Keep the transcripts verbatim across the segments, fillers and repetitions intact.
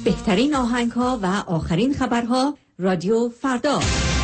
بهترین آهنگ‌ها و آخرین خبرها رادیو فردا.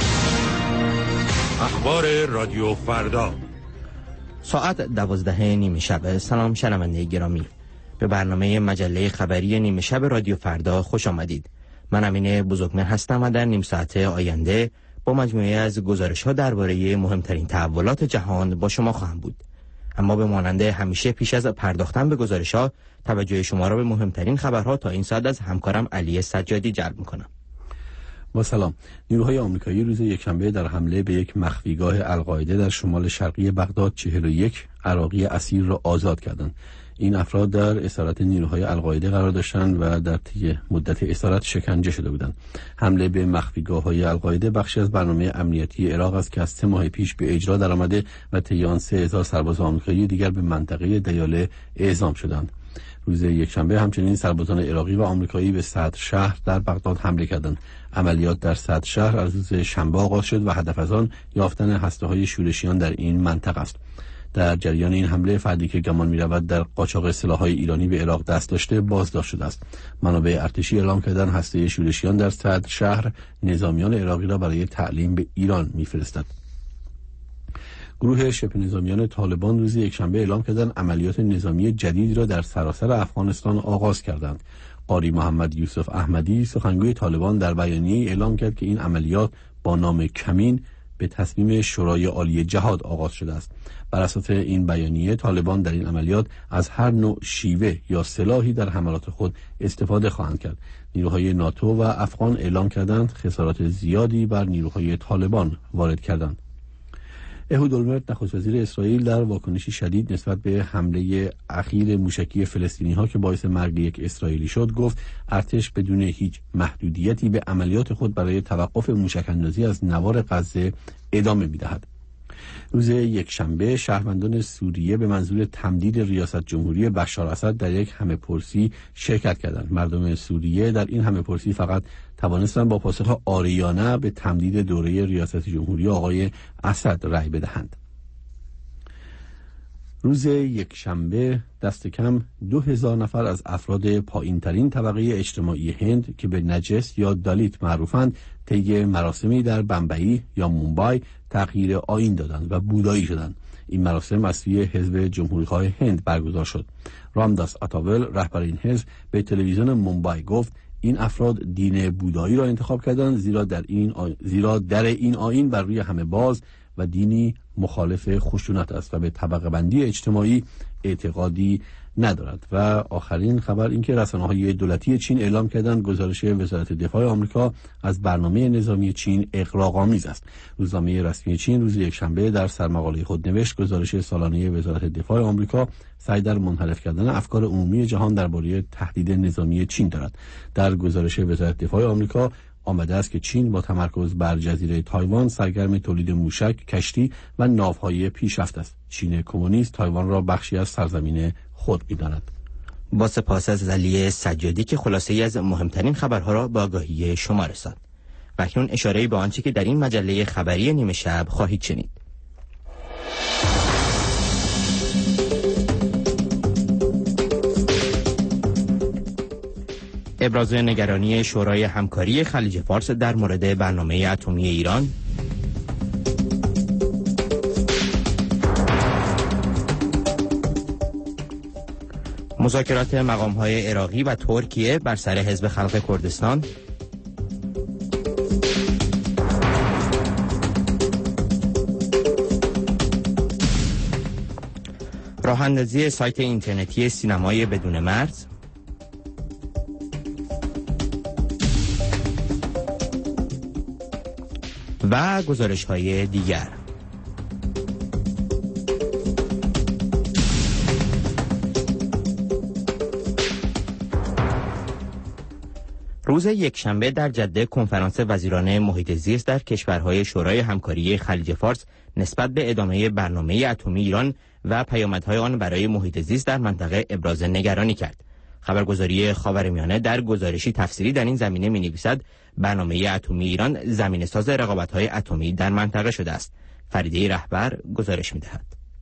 اخبار رادیو فردا ساعت دوازده نیمه شب. سلام شنونده گرامی، به برنامه مجله خبری نیمه شب رادیو فردا خوش آمدید. من امین بزرگمهر هستم و در نیم ساعت آینده با مجموعه از گزارش‌ها درباره مهمترین تحولات جهان با شما خواهم بود. اما به مانند همیشه پیش از پرداختن به گزارش‌ها توجه شما را به مهمترین خبرها تا این ساعت از همکارم علی سجادی جلب می‌کنم. با سلام. نیروهای آمریکایی روز یکشنبه در حمله به یک مخفیگاه القاعده در شمال شرقی بغداد چهل و یک عراقی اسیر را آزاد کردند. این افراد در اسارت نیروهای القاعده قرار داشتند و در طی مدت اسارت شکنجه شده بودند. حمله به مخفیگاه‌های القاعده بخشی از برنامه امنیتی عراق است که از سه ماه پیش به اجرا درآمده و طی آن سه هزار سرباز آمریکایی دیگر به منطقه دیاله اعزام شدند. روز یکشنبه همچنین سربازان عراقی و آمریکایی به صدر شهر در بغداد حمله کردند. عملیات در صدر شهر از روز شنبه آغاز شد و هدف از آن یافتن هسته‌های شورشیان در این منطقه است. در جریان این حمله فردی که گمان می‌رود در قاچاق سلاح‌های ایرانی به عراق دست داشته بازداشت شده است. منابع ارتشی اعلام کردند هسته شورشیان در صدر شهر نظامیان عراقی را برای تعلیم به ایران می‌فرستد. گروه شبه نظامیان طالبان روز یکشنبه اعلام کردند عملیات نظامی جدیدی را در سراسر افغانستان آغاز کردند. قاری محمد یوسف احمدی سخنگوی طالبان در بیانیه‌ای اعلام کرد که این عملیات با نام کمین به تصمیم شورای عالی جهاد آغاز شده است. بر اساس این بیانیه طالبان در این عملیات از هر نوع شیوه یا سلاحی در حملات خود استفاده خواهند کرد. نیروهای ناتو و افغان اعلام کردند خسارات زیادی بر نیروهای طالبان وارد کردند. اهود اولمرت نخست وزیر اسرائیل در واکنشی شدید نسبت به حمله اخیر موشکی فلسطینی‌ها که باعث مرگ یک اسرائیلی شد گفت ارتش بدون هیچ محدودیتی به عملیات خود برای توقف موشک‌اندازی از نوار غزه ادامه می‌دهد. روز یکشنبه شهروندان سوریه به منظور تمدید ریاست جمهوری بشار اسد در یک همه‌پرسی شرکت کردند. مردم سوریه در این همه‌پرسی فقط توانستند با پاسخ آریانه به تمدید دوره ریاست جمهوری آقای اسد رأی بدهند. روز یکشنبه دست کم دو هزار نفر از افراد پایین‌ترین طبقه اجتماعی هند که به نجس یا دالیت معروفند طی مراسمی در بمبئی یا مومبای تغییر آیین دادند و بودایی شدند. این مراسم از سوی حزب جمهوری‌خواه هند برگزار شد. رامداس اتاول رهبر این حزب به تلویزیون مومبای گفت این افراد دین بودایی را انتخاب کردند زیرا در این آ... زیرا در این آیین بر روی همه باز و دینی مخالف خشونت است و به طبقه بندی اجتماعی اعتقادی ندارد. و آخرین خبر این که رسانه‌های دولتی چین اعلام کردند گزارش وزارت دفاع آمریکا از برنامه نظامی چین اغراق‌آمیز است. روزنامه رسمی چین روز یکشنبه در سرمقاله خود نوشت گزارش سالانه وزارت دفاع آمریکا سعی در منحرف کردن افکار عمومی جهان درباره تهدید نظامی چین دارد. در گزارش وزارت دفاع آمریکا آمده است که چین با تمرکز بر جزیره تایوان سرگرم تولید موشک، کشتی و ناوهای پیشرفته است. چین کمونیست تایوان را بخشی از سرزمین خود می‌داند. با سپاس از علی سجادی که خلاصه‌ای از مهمترین خبرها را به آگاهی شما رساند. و اکنون اشاره‌ای به آنچه که در این مجله خبری نیمه شب خواهید شنید. ابراز نگرانی شورای همکاری خلیج فارس در مورد برنامه اتمی ایران، مذاکرات مقام‌های عراقی و ترکیه بر سر حزب خلق کردستان، راه اندازی سایت اینترنتی سینمای بدون مرز و گزارش‌های دیگر. روز یکشنبه در جده کنفرانس وزیران محیط زیست در کشورهای شورای همکاری خلیج فارس نسبت به ادامه برنامه اتمی ایران و پیامدهای آن برای محیط زیست در منطقه ابراز نگرانی کرد. خبرگزاری خاورمیانه در گزارشی تفسیری در این زمینه می‌نویسد برنامه اتمی ایران زمینه‌ساز رقابت‌های اتمی در منطقه شده است. فریده رهبر گزارش می‌دهد.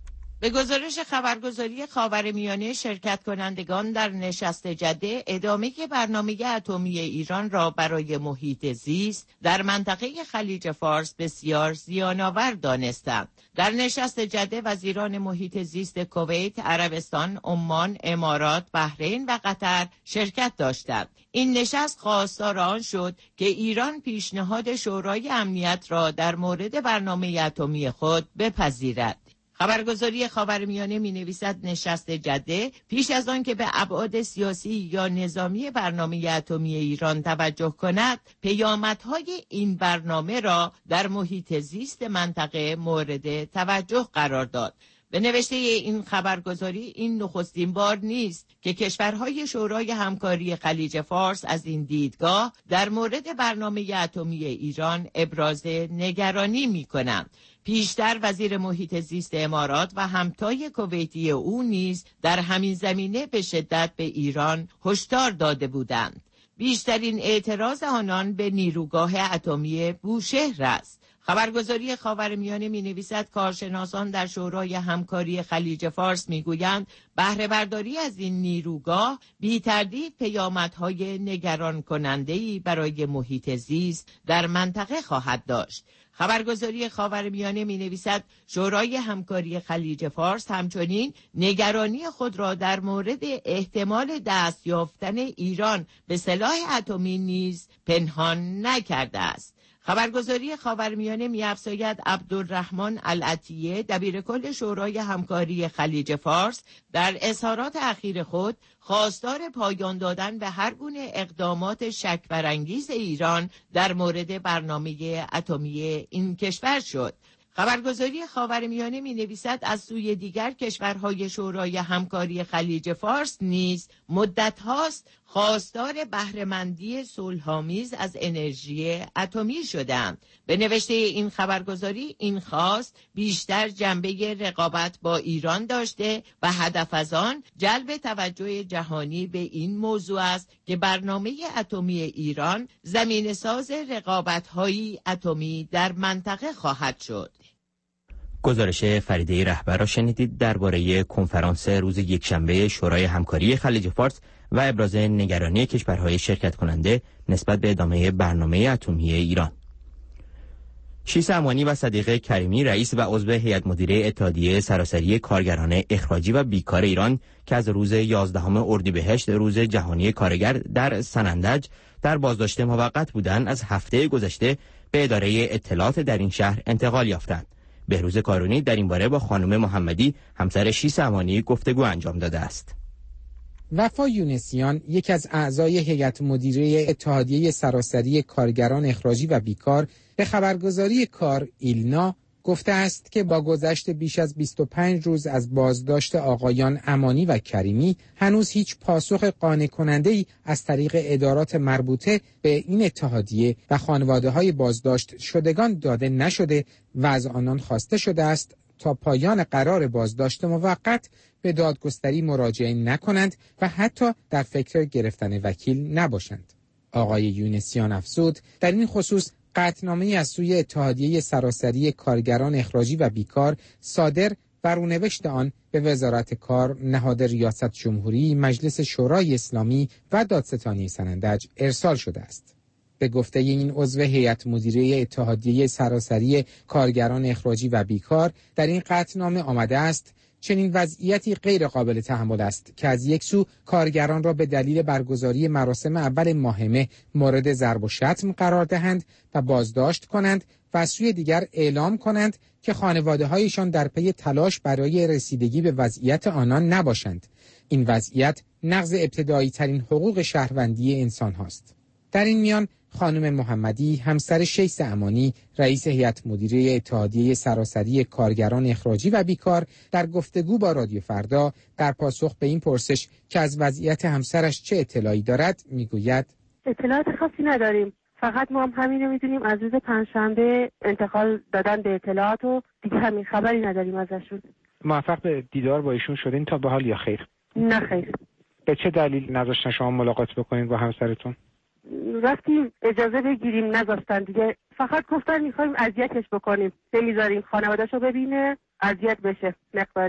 به گزارش خبرگزاری خاورمیانه، شرکت کنندگان در نشست جده ادامه برنامه اتمی ایران را برای محیط زیست در منطقه خلیج فارس بسیار زیان‌آور دانستند. در نشست جده وزیران محیط زیست کویت، عربستان، عمان، امارات، بحرین و قطر شرکت داشتند. این نشست خواستار آن شد که ایران پیشنهاد شورای امنیت را در مورد برنامه اتمی خود بپذیرد. خبرگزاری خاورمیانه می نویسد نشست جده پیش از آن که به ابعاد سیاسی یا نظامی برنامه اتمی ایران توجه کند، پیامدهای این برنامه را در محیط زیست منطقه مورد توجه قرار داد. به نوشته این خبرگزاری این نخستین بار نیست که کشورهای شورای همکاری خلیج فارس از این دیدگاه در مورد برنامه اتمی ایران ابراز نگرانی می کنند. پیشتر وزیر محیط زیست امارات و همتای کویتی او نیز در همین زمینه به شدت به ایران هشدار داده بودند. بیشترین اعتراض آنان به نیروگاه اتمی بوشهر است. خبرگزاری خاورمیانه می نویسد کارشناسان در شورای همکاری خلیج فارس می گویند بهره برداری از این نیروگاه بی تردید پیامدهای نگران کننده‌ای برای محیط زیست در منطقه خواهد داشت. خبرگزاری خاورمیانه می نویسد شورای همکاری خلیج فارس همچنین نگرانی خود را در مورد احتمال دست یافتن ایران به سلاح اتمی نیز پنهان نکرده است. خبرگزاری خاورمیانه می‌افزاید عبدالرحمن العطیه دبیرکل شورای همکاری خلیج فارس در اظهارات اخیر خود خواستار پایان دادن به هر گونه اقدامات شک برانگیز ایران در مورد برنامه اتمی این کشور شد. خبرگزاری خاورمیانه می نویسد از سوی دیگر کشورهای شورای همکاری خلیج فارس نیز مدت هاست خواستار بهره‌مندی صلح‌آمیز از انرژی اتمی شدند. به نوشته این خبرگزاری این خواست بیشتر جنبه رقابت با ایران داشته و هدف از آن جلب توجه جهانی به این موضوع است که برنامه اتمی ایران زمینه‌ساز رقابت‌های اتمی در منطقه خواهد شد. گزارش فریده رهبر را شنیدید درباره کنفرانس روز یکشنبه شورای همکاری خلیج فارس و ابراز نگرانی کشورهای شرکت کننده نسبت به ادامه برنامه اتمی ایران. شیس امانی و صدیق کریمی رئیس و عضو هیئت مدیره اتحادیه سراسری کارگران اخراجی و بیکار ایران که از روز یازدهم اردیبهشت روز جهانی کارگر در سنندج در بازداشت موقت بودند، از هفته گذشته به اداره اطلاعات در این شهر انتقال یافتند. بهروز کارونی در این باره با خانم محمدی همسر شیس امانی گفتگو انجام داده است. وفا یونسیان، یکی از اعضای هیئت مدیره اتحادیه سراسری کارگران اخراجی و بیکار، به خبرگزاری کار ایلنا گفته است که با گذشت بیش از بیست و پنج روز از بازداشت آقایان امانی و کریمی هنوز هیچ پاسخ قانع کننده‌ای از طریق ادارات مربوطه به این اتحادیه و خانواده‌های بازداشت شدگان داده نشده و از آنان خواسته شده است تا پایان قرار بازداشت موقت به دادگستری مراجعه نکنند و حتی در فکر گرفتن وکیل نباشند. آقای یونسیان افزود در این خصوص قطعنامه‌ای از سوی اتحادیه سراسری کارگران اخراجی و بیکار صادر و رونوشت آن به وزارت کار، نهاد ریاست جمهوری، مجلس شورای اسلامی و دادستانی سنندج ارسال شده است. به گفته این عضو هیئت مدیره اتحادیه سراسری کارگران اخراجی و بیکار در این قطعنامه آمده است چنین وضعیتی غیر قابل تحمل است که از یک سو کارگران را به دلیل برگزاری مراسم اول ماه مه مورد ضرب و شتم قرار دهند و بازداشت کنند و از سوی دیگر اعلام کنند که خانواده‌هایشان در پی تلاش برای رسیدگی به وضعیت آنان نباشند. این وضعیت نقض ابتدایی ترین حقوق شهروندی انسان هاست. در این میان خانم محمدی همسر شیس امانی رئیس هیئت مدیره اتحادیه سراسری کارگران اخراجی و بیکار در گفتگو با رادیو فردا در پاسخ به این پرسش که از وضعیت همسرش چه اطلاعی دارد میگوید اطلاعات خاصی نداریم، فقط ما هم همین رو میدونیم از روز پنجشنبه انتقال دادن به اطلاعات و دیگه همین خبری نداریم ازشون. موفق به دیدار با ایشون شدین تا به حال یا خیر؟ نه خیر. به چه دلیل نذاشتن شما ملاقات بکنید با همسرتون؟ رفتیم اجازه بگیریم نذاشتن دیگه، فقط گفتن میخوایم اذیتش بکنیم، نمیذاریم خانواده‌شو ببینه اذیت بشه مقداری.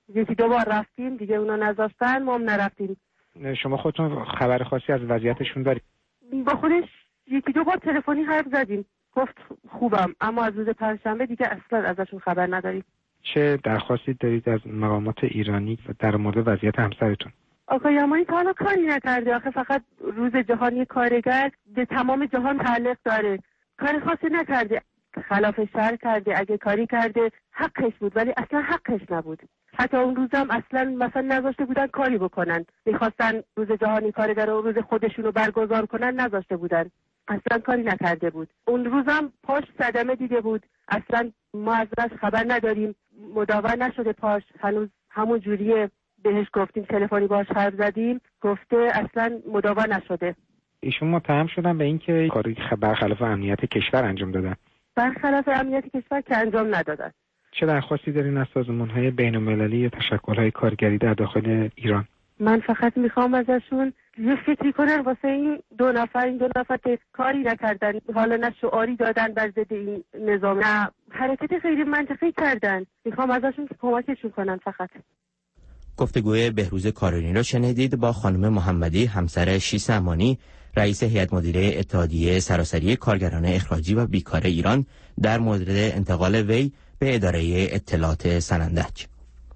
یکی دو بار رفتیم دیگه، اونا نذاشتن ما هم نرفتیم. شما خودتون خبر خاصی از وضعیتشون دارید؟ با خودش یکی دو بار تلفنی حرف زدیم، گفت خوبم، اما از روز پنجشنبه دیگه اصلا ازشون خبر نداریم. چه درخواستی دارید از مقامات ایرانی در مورد وضعیت همسرتون؟ آقای یمانی تا حالا کاری نکرده، آخه فقط روز جهانی کارگر به تمام جهان تعلق داره، کار خاصی نکرده، خلاف شرع کرده، اگه کاری کرده حقش بود ولی اصلا حقش نبود. حتی اون روزم اصلا مثلا نذاشته بودن کاری بکنن، میخواستن روز جهانی کارگر رو روز خودشونو برگزار کنن، نذاشته بودن، اصلا کاری نکرده بود. اون روزم پاش صدمه دیده بود، اصلا ما ازش خبر نداریم، مداوا نشده پاش، هنوز همون جوریه. بهش گفتیم تلفنی باهاش حرف زدیم، گفته اصلا مداوا نشده. ایشون متهم شدن به اینکه کاری برخلاف امنیت کشور انجام دادن. برخلاف امنیت کشور که انجام ندادن. چه درخواستی دارین از سازمان‌های بین‌المللی یا تشکل‌های کارگری در داخل ایران؟ من فقط میخوام ازشون یه فکری کنن واسه این دو نفر این دو نفر که کاری نکردن، حالا نه شعاری دادن بر ضد این نظام، نه حرکت غیر منطقی کردن. میخوام ازشون که کمکشون کنن فقط. گفتگوی بهروز کارونی را شنیدید با خانم محمدی، همسر شیس امانی، رئیس هیئت مدیره اتحادیه سراسری کارگران اخراجی و بیکار ایران در مورد انتقال وی به اداره اطلاعات سنندج.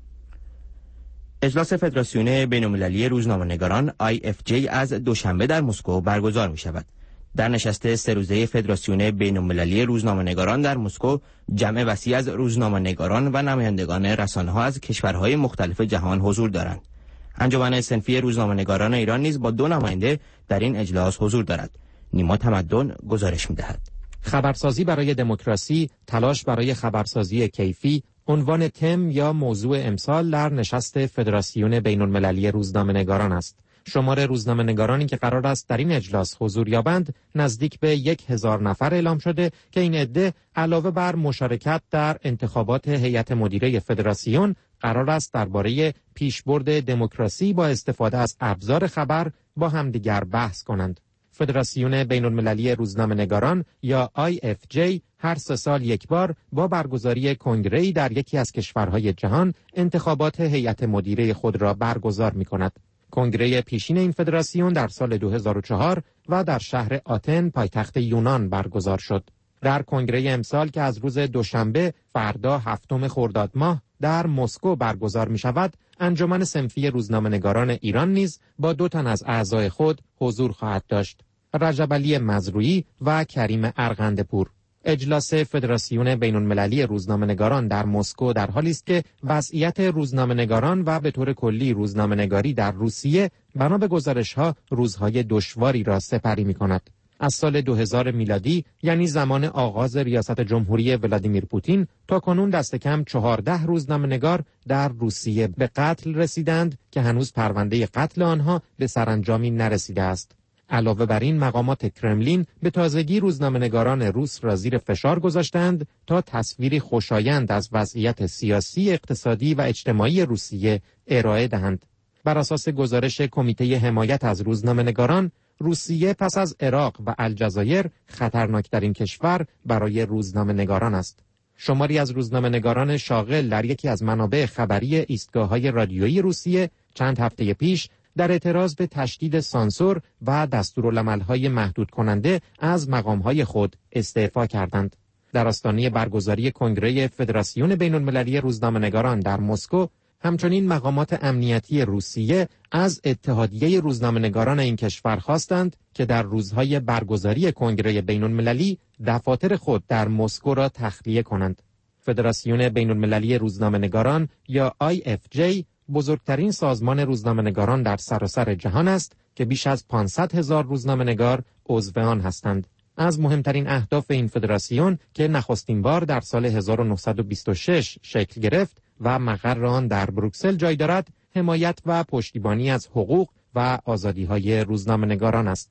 اجلاس فدراسیون بین‌المللی روزنامه‌نگاران آی اف جی از دوشنبه در مسکو برگزار می شود. در نشست سه روزه فدراسیون بین‌المللی روزنامه‌نگاران در مسکو، جمع وسیع از روزنامه‌نگاران و نمایندگان رسانه‌ها از کشورهای مختلف جهان حضور دارند. انجمن صنفی روزنامه‌نگاران ایران نیز با دو نماینده در این اجلاس حضور دارد. نیما تمدن گزارش می‌دهد. خبرسازی برای دموکراسی، تلاش برای خبرسازی کیفی، عنوان تم یا موضوع امسال در نشست فدراسیون بین‌المللی روزنامه‌نگاران است. شمار روزنامه‌نگارانی که قرار است در این اجلاس حضور یابند نزدیک به یک هزار نفر اعلام شده که این عده علاوه بر مشارکت در انتخابات هیئت مدیره فدراسیون قرار است درباره پیشبرد دموکراسی با استفاده از ابزار خبر با همدیگر بحث کنند. فدراسیون بین‌المللی روزنامه‌نگاران یا آی اف جی هر سه سال یک بار با برگزاری کنگره‌ای در یکی از کشورهای جهان انتخابات هیئت مدیره خود را برگزار می‌کند. کنگره پیشین این فدراسیون در سال دو هزار و چهار و در شهر آتن پایتخت یونان برگزار شد. در کنگره امسال که از روز دوشنبه فردا هفتم خرداد ماه در مسکو برگزار می شود، انجمن صنفی روزنامه‌نگاران ایران نیز با دو تن از اعضای خود حضور خواهد داشت: رجب علی مزرویی و کریم ارغندپور. اجلاس فدراسیون بین‌المللی روزنامه‌نگاران در مسکو در حالی است که وضعیت روزنامه‌نگاران و به طور کلی روزنامه‌نگاری در روسیه بنا به گزارش‌ها روزهای دشواری را سپری می‌کند. از سال دو هزار میلادی، یعنی زمان آغاز ریاست جمهوری ولادیمیر پوتین، تا کنون دست کم چهارده روزنامه‌نگار در روسیه به قتل رسیدند که هنوز پرونده قتل آنها به سرانجامی نرسیده است. علاوه بر این، مقامات کرملین به تازگی روزنامه‌نگاران روس را زیر فشار گذاشتند تا تصویری خوشایند از وضعیت سیاسی، اقتصادی و اجتماعی روسیه ارائه دهند. بر اساس گزارش کمیته حمایت از روزنامه‌نگاران، روسیه پس از عراق و الجزایر خطرناکترین کشور برای روزنامه‌نگاران است. شماری از روزنامه‌نگاران شاغل در یکی از منابع خبری ایستگاه‌های رادیویی روسیه چند هفته پیش در اعتراض به تشدید سانسور و دستورالعمل‌های محدود کننده از مقام‌های خود استعفا کردند. در آستانه برگزاری کنگره فدراسیون بین‌المللی روزنامه‌نگاران در مسکو، همچنین مقامات امنیتی روسیه از اتحادیه روزنامه‌نگاران این کشور خواستند که در روزهای برگزاری کنگره بین‌المللی دفاتر خود در مسکو را تخلیه کنند. فدراسیون بین‌المللی روزنامه‌نگاران یا آی اف جی بزرگترین سازمان روزنامه‌نگاران در سراسر جهان است که بیش از پانصد هزار روزنامه‌نگار عضو آن هستند. از مهمترین اهداف این فدراسیون که نخستین بار در سال هزار و نهصد و بیست و شش شکل گرفت و مقر آن در بروکسل جای دارد، حمایت و پشتیبانی از حقوق و آزادی‌های روزنامه‌نگاران است.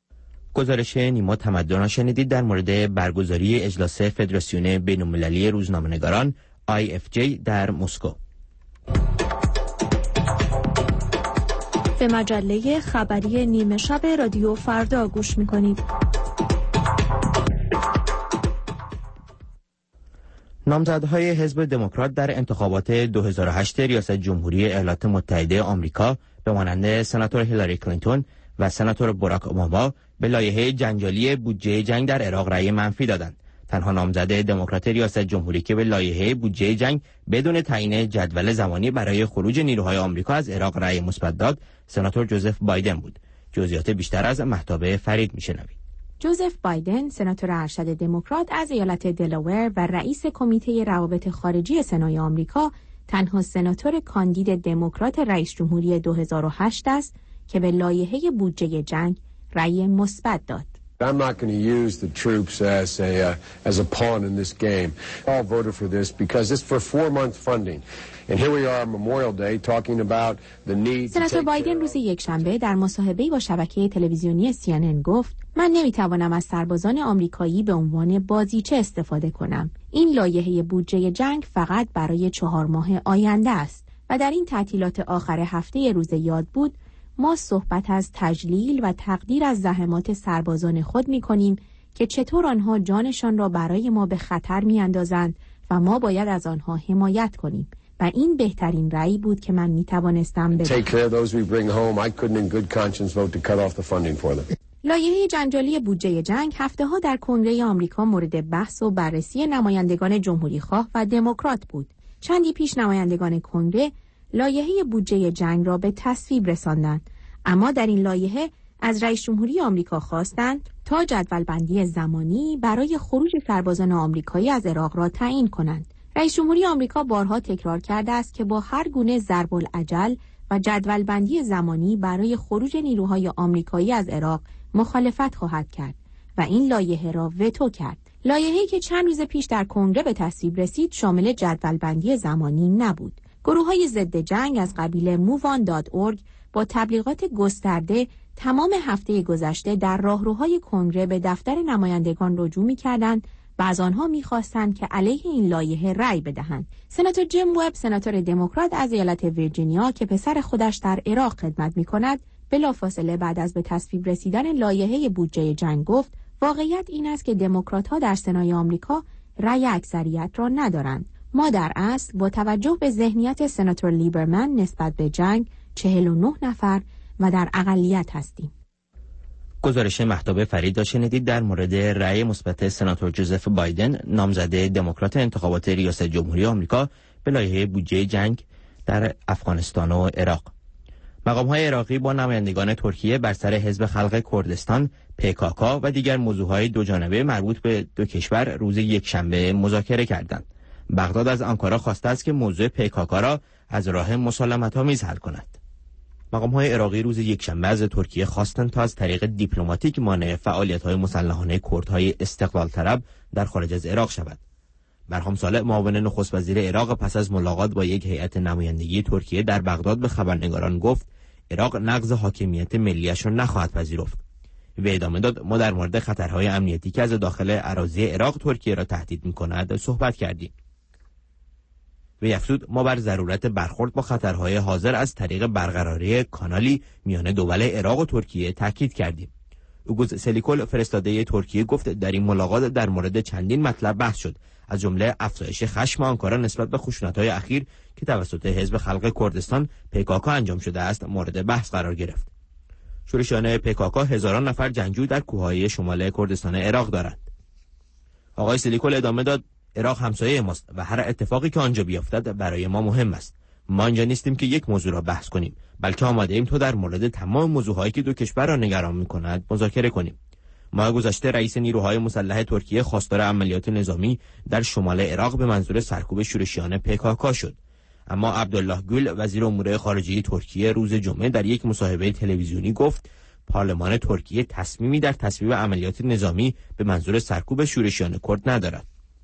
گزارش نیما تمدن را شنیدید در مورد برگزاری اجلاس فدراسیون بین‌المللی روزنامه‌نگاران آی اف جی در مسکو. به مجله خبری نیمه شب رادیو فردا گوش می‌کنید. نامزدهای حزب دموکرات در انتخابات دو هزار و هشت ریاست جمهوری ایالات متحده آمریکا به مانند سناتور هیلاری کلینتون و سناتور باراک اوباما به لایحه جنجالی بودجه جنگ در عراق رأی منفی دادند. تنها نامزد دموکرات ریاست جمهوری که به لایحه بودجه جنگ بدون تعیین جدول زمانی برای خروج نیروهای آمریکا از عراق رأی مثبت داد، سناتور جوزف بایدن بود. جزئیات بیشتر از مهتاب فرید میشنوید. جوزف بایدن، سناتور ارشد دموکرات از ایالت دلاور و رئیس کمیته روابط خارجی سنای آمریکا، تنها سناتور کاندید دموکرات رئیس جمهوری دو هزار و هشت است که به لایحه بودجه جنگ رأی مثبت داد. I'm not going to use the troops as a uh, as a pawn in this game. All voted for this because it's for four-month funding. And here we are on Memorial Day talking about the need. سناتور بایدن روز یکشنبه در مصاحبه‌ای با شبکه تلویزیونی سی ان ان گفت: من نمیتوانم از سربازان آمریکایی به عنوان بازیچه استفاده کنم. این لایحه بودجه جنگ فقط برای چهار ماه آینده است و در این تعطیلات آخر هفته روز یاد بود ما صحبت از تجلیل و تقدیر از زحمات سربازان خود می کنیم که چطور آنها جانشان را برای ما به خطر می اندازند و ما باید از آنها حمایت کنیم و این بهترین رأیی بود که من می توانستم بدهم. لایحه جنجالی بودجه جنگ هفته ها در کنگره آمریکا مورد بحث و بررسی نمایندگان جمهوری خواه و دموکرات بود. چندی پیش نمایندگان کنگره لایحه بودجه جنگ را به تصویب رساندند، اما در این لایحه از رئیس جمهوری آمریکا خواستند تا جدولبندی زمانی برای خروج سربازان آمریکایی از عراق را تعیین کنند. رئیس جمهوری آمریکا بارها تکرار کرده است که با هر گونه ضرب الاجل و جدولبندی زمانی برای خروج نیروهای آمریکایی از عراق مخالفت خواهد کرد و این لایحه را وتو کرد. لایحه‌ای که چند روز پیش در کنگره به تصویب رسید شامل جدولبندی زمانی نبود. گروه‌های ضد جنگ از قبیل موو آن دات اورگ با تبلیغات گسترده تمام هفته گذشته در راهروهای کنگره به دفتر نمایندگان رجوع می‌کردند و از آنها می‌خواستند که علیه این لایحه رأی بدهند. سناتور جیم وب، سناتور دموکرات از ایالت ویرجینیا که پسر خودش در عراق خدمت می‌کند، بلافاصله بعد از به تصویب رسیدن لایحه بودجه جنگ گفت: واقعیت این است که دموکرات‌ها در سنای آمریکا رأی اکثریت را ندارند. ما در اصل با توجه به ذهنیت سناتور لیبرمن نسبت به جنگ چهل و نه نفر و در اقلیت هستیم. گزارش مهتاب فرید شنیدید در مورد رأی مثبت سناتور جوزف بایدن، نامزد دموکرات انتخابات ریاست جمهوری آمریکا به لایحه بودجه جنگ در افغانستان و عراق. مقام‌های عراقی با نمایندگان ترکیه بر سر حزب خلق کردستان پیکاکا و دیگر موضوعهای دوجانبه مربوط به دو کشور روز یکشنبه مذاکره کردند. بغداد از آنکارا خواسته است که موضوع پیکاکا را از راه مسالمت‌آمیز حل کند. مقام‌های عراقی روز یکشنبه از ترکیه خواستند تا از طریق دیپلماتیک مانع فعالیت‌های مسلحانه کردهای استقلال طلب در خارج از عراق شود. برهام صالح، معاون نخست وزیر عراق، پس از ملاقات با یک هیئت نمایندگی ترکیه در بغداد به خبرنگاران گفت عراق نقض حاکمیت ملی‌اش را نخواهد پذیرفت. و ادامه داد: ما در مورد خطرهای امنیتی که از داخل اراضی عراق ترکیه را تهدید می‌کند صحبت کردیم. و افزود: ما بر ضرورت برخورد با خطرهای حاضر از طریق برقراری کانالی میان دول عراق و ترکیه تاکید کردیم. اوگوز سلیکول، فرستاده ترکیه، گفت در این ملاقات در مورد چندین مطلب بحث شد، از جمله افزایش خشم آنکارا نسبت به خشونت‌های اخیر که توسط حزب خلق کردستان پیکاکا انجام شده است مورد بحث قرار گرفت. شورشیان پیکاکا هزاران نفر جنگجو در کوههای شمال کردستان عراق دارند. آقای سلیکول ادامه داد: عراق همسایه ماست و هر اتفاقی که آنجا بیفتد برای ما مهم است. ما آنجا نیستیم که یک موضوع را بحث کنیم، بلکه آماده ایم تا در مورد تمام موضوعهایی که دو کشور را نگران می‌کند مذاکره کنیم. ماه گذشته رئیس نیروهای مسلح ترکیه خواستار عملیات نظامی در شمال عراق به منظور سرکوب شورشیان پیکاکا شد، اما عبدالله گül، وزیر امور خارجه ترکیه، روز جمعه در یک مصاحبه تلویزیونی گفت پارلمان ترکیه تصمیمی در تصویب عملیات نظامی به منظور سرکوب شورشیان کرد ندارد.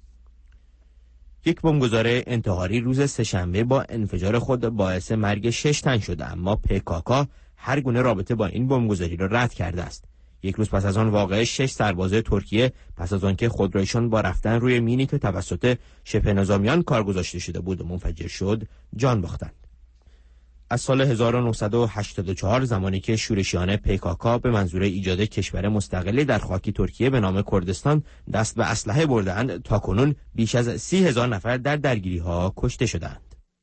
یک بمبگذار انتحاری روز سه‌شنبه با انفجار خود باعث مرگ شش تن شده، اما پیکاکا هر گونه رابطه با این بمبگذاری را رد کرده است. یک روز پس از آن واقعه شش سرباز ترکیه پس از آنکه خودرویشان با رفتن روی مینی که توسط شبه نظامیان کار گذاشته شده بود منفجر شد جان باختند. از سال هزار و نهصد و هشتاد و چهار زمانی که شورشیان پیکاکا به منظور ایجاد کشور مستقلی در خاک ترکیه به نام کردستان دست به اسلحه بردند، تاکنون بیش از سی هزار نفر در درگیری‌ها کشته شدند.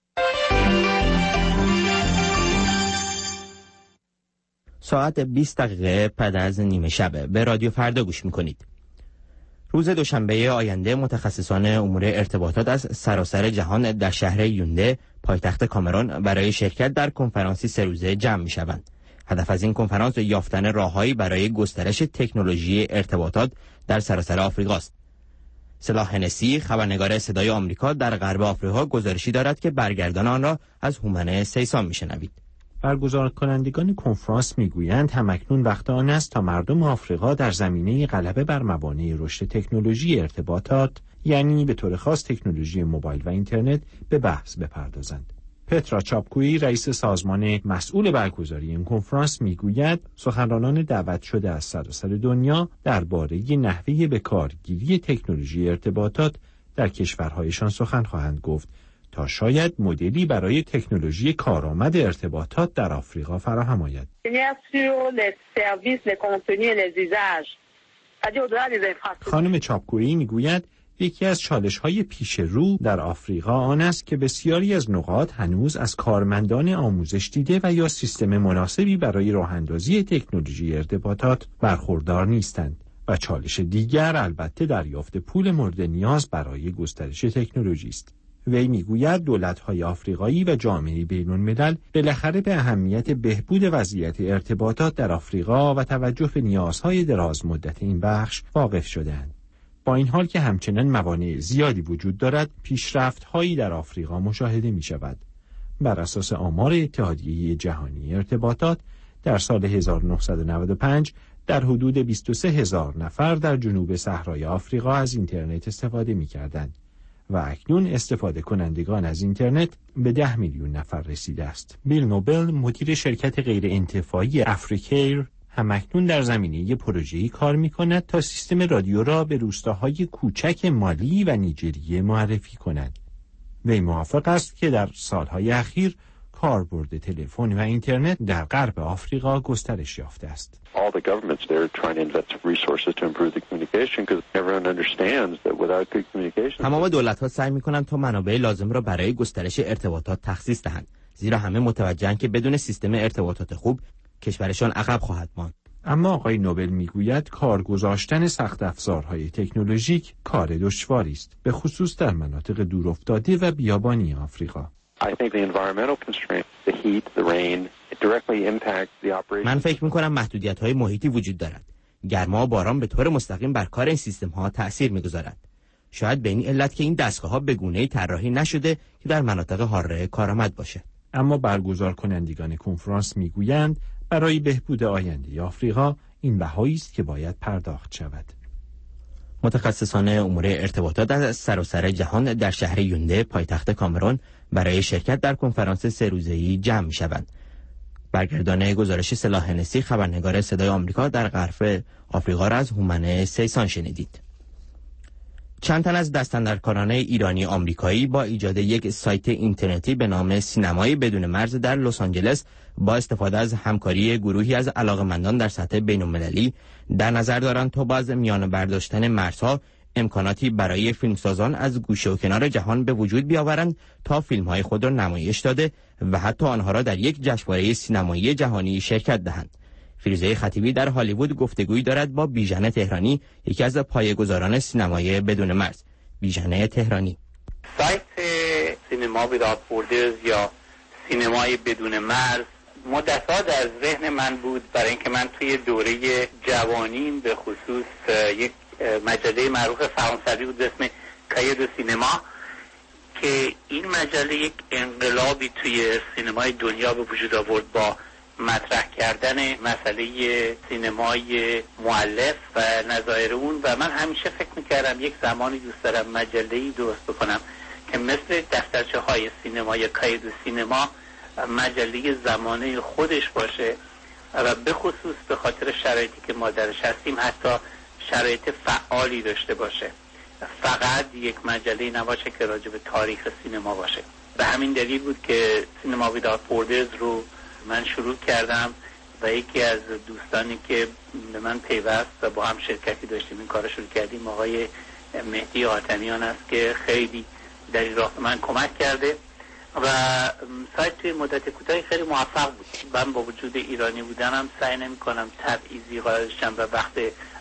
ساعت بیست دقیقه بعد از نیمه شب به رادیو فردا گوش می‌کنید. روز دوشنبه آینده متخصصان امور ارتباطات از سراسر جهان در شهر یونده پایتخت کامرون برای شرکت در کنفرانسی سه روزه جمع می‌شوند. هدف از این کنفرانس یافتن راههایی برای گسترش تکنولوژی ارتباطات در سراسر آفریقا است. صلاح هنسی، خبرنگار صدای آمریکا در غرب آفریقا، گزارشی دارد که برگردان آن را از هومن سیسان می‌شنوید. برگزار کنندگان کنفرانس میگویند همکنون وقت آن است تا مردم آفریقا در زمینه غلبه بر موانع رشد تکنولوژی ارتباطات، یعنی به طور خاص تکنولوژی موبایل و اینترنت، به بحث بپردازند. پترا چاپکویی، رئیس سازمان مسئول برگزاری این کنفرانس، میگوید سخنرانان دعوت شده از سراسر دنیا درباره نحوه به کارگیری تکنولوژی ارتباطات در کشورهایشان سخن خواهند گفت تا شاید مدلی برای تکنولوژی کارآمد ارتباطات در آفریقا فراهم آید. خانم چاپکویی میگوید یکی از چالش‌های پیش رو در آفریقا آن است که بسیاری از نقاط هنوز از کارمندان آموزش دیده و یا سیستم مناسبی برای راه‌اندازی تکنولوژی ارتباطات برخوردار نیستند و چالش دیگر البته دریافت پول مورد نیاز برای گسترش تکنولوژی است. وی میگوید دولت‌های آفریقایی و جامعه بین‌الملل بالاخره به اهمیت بهبود وضعیت ارتباطات در آفریقا و توجه به نیازهای دراز مدت این بخش واقف شده‌اند. با این حال که همچنان موانع زیادی وجود دارد، پیشرفت‌هایی در آفریقا مشاهده می‌شود. بر اساس آمار اتحادیه جهانی ارتباطات در سال هزار و نهصد و نود و پنج در حدود بیست و سه هزار نفر در جنوب صحرای آفریقا از اینترنت استفاده می‌کردند و اکنون استفاده کنندگان از اینترنت به ده میلیون نفر رسیده است. بیل نوبل، مدیر شرکت غیر انتفاعی افریکیر، همکنون در زمینه پروژه‌ای کار می‌کند تا سیستم رادیو را به روستاهای کوچک مالی و نیجریه معرفی کند. وی موافق است که در سالهای اخیر کاربرد تلفن و اینترنت در غرب آفریقا گسترش یافته است. All the governments there are trying to invest resources to improve the communication because everyone understands that without good communication. تمام دولت‌ها سعی می‌کنند تا منابع لازم را برای گسترش ارتباطات تخصیص دهند، زیرا همه متوجهند که بدون سیستم ارتباطات خوب کشورشان عقب خواهد ماند. اما آقای نوبل میگوید کار گذاشتن سخت افزارهای تکنولوژیک کار دشواری است، به خصوص در مناطق دورافتاده و بیابانی آفریقا. من فکر می‌کنم محدودیت‌های محیطی وجود دارد. گرما و باران به طور مستقیم بر کار این سیستم‌ها تأثیر می‌گذارد. شاید به این علت که این دستگاه‌ها به گونه‌ای طراحی نشده که در مناطق حاره کارآمد باشد. اما برگزار کنندگان کنفرانس میگویند برای بهبود آینده آفریقا این بهایی است که باید پرداخت شود. متخصصان امور ارتباطات از سراسر جهان در شهر یونده پایتخت کامرون برای شرکت در کنفرانس سه روزه‌ای جمع می‌شوند. برگردان گزارش صلاح هنسی، خبرنگار صدای آمریکا در غرب آفریقا را از هومن سیسان شنیدید. چند تن از دستاندرکاران ایرانی آمریکایی با ایجاد یک سایت اینترنتی به نام سینمای بدون مرز در لس آنجلس با استفاده از همکاری گروهی از علاقه‌مندان در سطح بین‌المللی در نظر دارند تا با از میان برداشتن مرزها امکاناتی برای فیلمسازان از گوشه و کنار جهان به وجود بیاورند تا فیلم‌های خود را نمایش داده و حتی آنها را در یک جشنواره سینمایی جهانی شرکت دهند. فیروزه خطیبی در هالیوود گفتگویی دارد با بیژن تهرانی، یکی از پایه‌گذاران سینمای بدون مرز. بیژن تهرانی: سایت سینما ویدآوت بوردرز یا سینمای بدون مرز مدت‌ها در ذهن من بود، برای اینکه من توی دوره جوانیم به خصوص یک مجله معروف فرانسوی بود به اسم کایر دو سینما که این مجله یک انقلابی توی سینمای دنیا به وجود آورد با مطرح کردن مسئله سینمای مؤلف و نظایر اون و من همیشه فکر میکردم یک زمانی دوست دارم مجله‌ای درست بکنم که مثل دفترچه های سینما یا کایر دو سینما مجله زمانه خودش باشه و به خصوص به خاطر شرایطی که ما درش هستیم حتی شرایط فعالی داشته باشه، فقط یک مجله نباشه که راجع به تاریخ سینما باشه. به همین دلیل بود که سینما ویداوت بوردرز رو من شروع کردم و یکی از دوستانی که به من پیوست و با هم شرکتی داشتیم این کار شروع کردیم آقای مهدی حاتمیان است که خیلی در این راه من کمک کرده و سایت توی مدت کوتاهی خیلی موفق بود. من با وجود ایرانی بودنم سعی نمی کنم تبعیضی قائل شم و وقت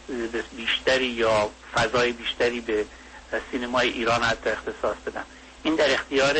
بیشتری یا فضای بیشتری به سینمای ایران حتی اختصاص بدم. این در اختیار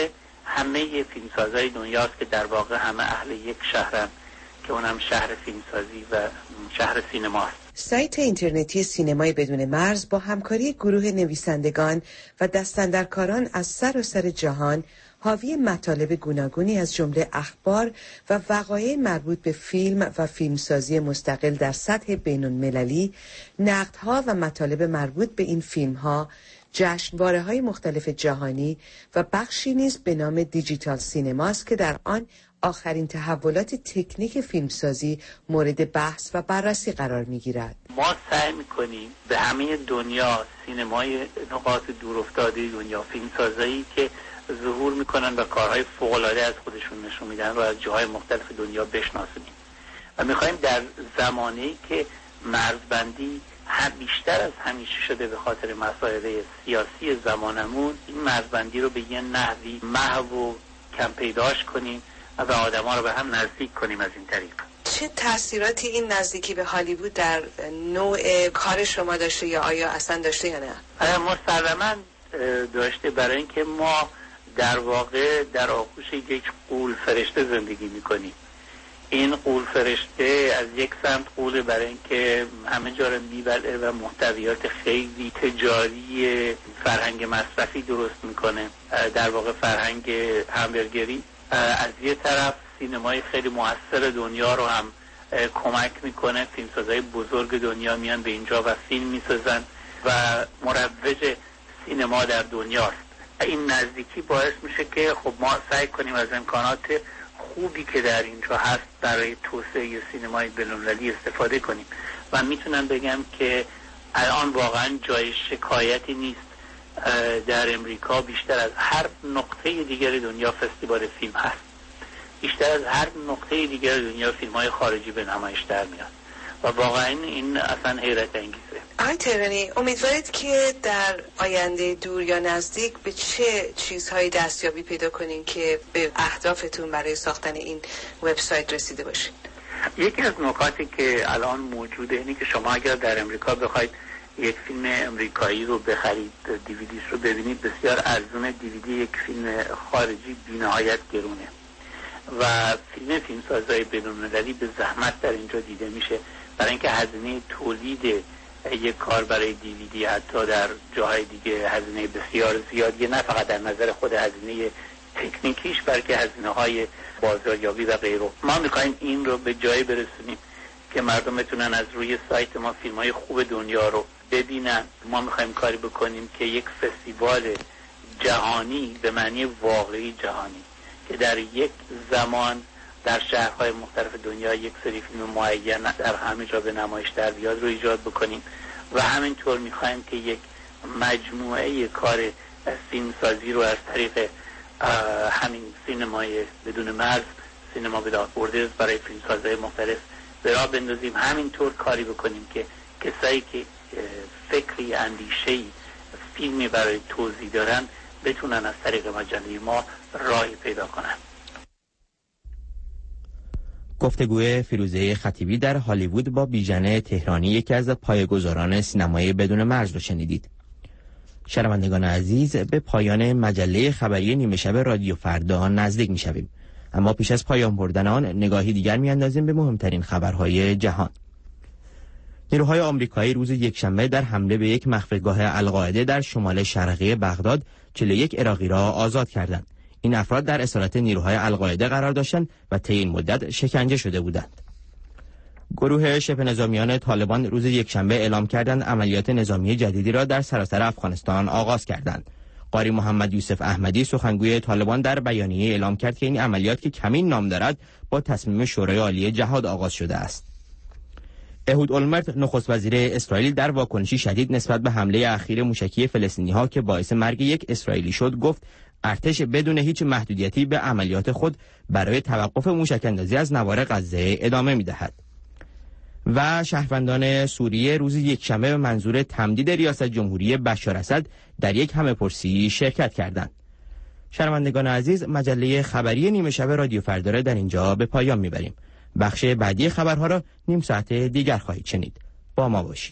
همه فیلمسازهای دنیاست که در واقع همه اهل یک شهرن که اونم شهر فیلمسازی و شهر سینماست. سایت اینترنتی سینمای بدون مرز با همکاری گروه نویسندگان و دستاندرکاران از سراسر جهان حاوی مطالب گوناگونی از جمله اخبار و وقایع مربوط به فیلم و فیلمسازی مستقل در سطح بین‌المللی، نقدها و مطالب مربوط به این فیلم‌ها، جشنواره‌های مختلف جهانی و بخشی نیز به نام دیجیتال سینماست که در آن آخرین تحولات تکنیک فیلمسازی مورد بحث و بررسی قرار می‌گیرد. ما سعی می‌کنیم به همه دنیا سینمای نقاط دورافتاده دنیا، فیلمسازایی که ظهور میکنن و کارهای فوق‌العاده از خودشون نشون میدن رو از جاهای مختلف دنیا بشناسونیم و میخوایم در زمانی که مرزبندی هم بیشتر از همیشه شده به خاطر مسائل سیاسی زمانمون، این مرزبندی رو به یه نحوی محو و کم پیداش کنیم و آدما رو به هم نزدیک کنیم از این طریق. چه تأثیراتی این نزدیکی به هالیوود در نوع کار شما داشته یا آیا اصلا داشته یا نه؟ مسلماً داشته، برای اینکه ما در واقع در آغوش یک غول فرشته زندگی میکنیم. این غول فرشته از یک سمت غوله برای اینکه همه جا رو میبلعه و محتویات خیلی تجاری فرهنگ مصرفی درست میکنه، در واقع فرهنگ همبرگری. از یه طرف سینمای خیلی موثر دنیا رو هم کمک میکنه، فیلمسازهای بزرگ دنیا میان به اینجا و فیلم میسازن و مروج سینما در دنیاست. این نزدیکی باعث میشه که خب ما سعی کنیم از امکانات خوبی که در اینجا هست برای توسعه سینمای بین‌المللی استفاده کنیم و میتونم بگم که الان واقعا جای شکایتی نیست. در امریکا بیشتر از هر نقطه دیگر دنیا فستیوال فیلم هست، بیشتر از هر نقطه دیگر دنیا فیلم‌های خارجی به نمایش در میاد و واقعا این اصلا حیرت انگیزه. آقای تهرانی، امیدوارید که در آینده دور یا نزدیک به چه چیزهایی دستیابی پیدا کنین که به اهدافتون برای ساختن این وبسایت رسیده باشین؟ یکی از نکاتی که الان موجوده اینه که شما اگر در امریکا بخواید یک فیلم امریکایی رو بخرید، دیویدیش رو ببینید، بسیار ارزون. دیویدی یک فیلم خارجی بی‌نهایت گرونه و فیلم فیلمسازهای بین‌المللی به زحمت در اینجا دیده میشه، برای اینکه هزینه تولید یک کار برای دیویدی حتی در جاهای دیگه هزینه بسیار زیادیه، نه فقط در نظر خود هزینه تکنیکیش بلکه هزینه های بازاریابی و غیره. ما میخوایم این رو به جایی برسونیم که مردم بتونن از روی سایت ما فیلم های خوب دنیا رو ببینن. ما میخوایم کاری بکنیم که یک فستیوال جهانی به معنی واقعی جهانی که در یک زمان در شهرهای مختلف دنیا یک سری فیلم معین در همه جا به نمایش در بیاد رو ایجاد بکنیم و همینطور میخوایم که یک مجموعه کار فیلمسازی رو از طریق همین سینمای بدون مرز، سینما ویداوت بوردرز برای فیلمسازهای مختلف به راه بندازیم. همینطور کاری بکنیم که کسایی که فکری، اندیشه‌ای، فیلمی برای توضیح دارن بتونن از طریق مجله ما راهی پیدا کنن. گفتگوی فیروزه خطیبی در هالیوود با بیژن تهرانی، یکی از پایه‌گذاران سینمای بدون مرز رو شنیدید. شنوندگان عزیز، به پایان مجله خبری نیمه شب رادیو فردا نزدیک می‌شویم، اما پیش از پایان بردن آن نگاهی دیگر می‌اندازیم به مهمترین خبرهای جهان. نیروهای آمریکایی روز یکشنبه در حمله به یک مخفیگاه القاعده در شمال شرقی بغداد چهل و یک عراقی را آزاد کردند. این افراد در اسارت نیروهای القاعده قرار داشتند و طی این مدت شکنجه شده بودند. گروه شبه نظامیان طالبان روز یکشنبه اعلام کردند عملیات نظامی جدیدی را در سراسر افغانستان آغاز کردند. قاری محمد یوسف احمدی سخنگوی طالبان در بیانیه اعلام کرد که این عملیات که کمین نام دارد با تصمیم شورای عالی جهاد آغاز شده است. اهود اولمرت نخست وزیر اسرائیل در واکنشی شدید نسبت به حمله اخیر موشکی فلسطینی‌ها که باعث مرگ یک اسرائیلی شد گفت ارتش بدون هیچ محدودیتی به عملیات خود برای توقف موشک‌اندازی از نوار غزه ادامه می‌دهد. و شهروندان سوریه روز یکشنبه به منظور تمدید ریاست جمهوری بشار اسد در یک همه‌پرسی شرکت کردند. شنوندگان عزیز، مجله خبری نیمه شب رادیو فردا را در اینجا به پایان می‌بریم. بخش بعدی خبرها را نیم ساعت دیگر خواهید شنید. با ما باشید.